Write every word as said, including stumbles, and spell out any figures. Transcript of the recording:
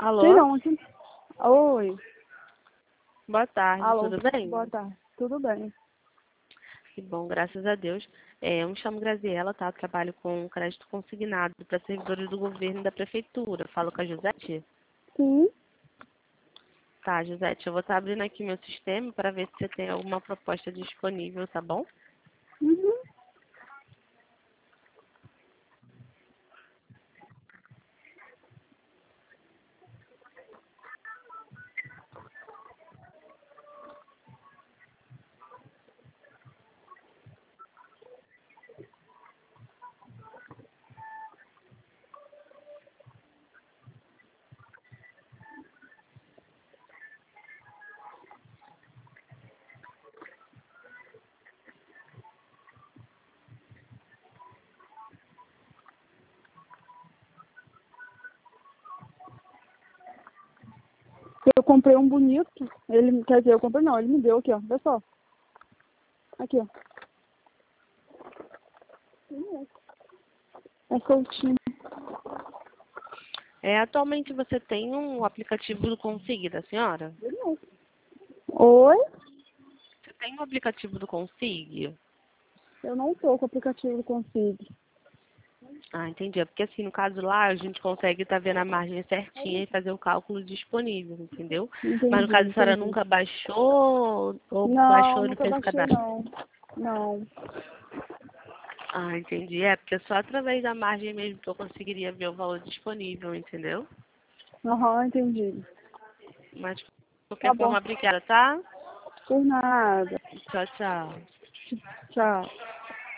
Sim, Alô? não, aqui. Oi. Boa tarde, Alô. tudo bem? Boa tarde. Tudo bem? Que bom, graças a Deus. É, eu me chamo Graziela, tá? Trabalho com crédito consignado para servidores do governo e da prefeitura. Falo com a Josete? Sim. Tá, Josete, eu vou estar abrindo aqui meu sistema para ver se você tem alguma proposta disponível, tá bom? Uhum. Eu comprei um bonito. Ele, quer dizer, eu comprei não, ele me deu aqui, ó. Vê só. Aqui, ó. É soltinho. É, atualmente você tem um aplicativo do Consig da senhora? Oi? Você tem um aplicativo do Consig? Eu não tô com o aplicativo Consigo. Ah, entendi. É porque assim, no caso lá, a gente consegue estar vendo a margem certinha e fazer o cálculo disponível, entendeu? Mas no Entendi, caso, a senhora entendi. nunca baixou ou Não, baixou e não nunca fez o baixei cadastro? não. Não. Ah, entendi. É porque só através da margem mesmo que eu conseguiria ver o valor disponível, entendeu? Aham, entendi. Mas, de Tá qualquer bom. forma, obrigada, tá? Por nada. Tchau, tchau. Tchau.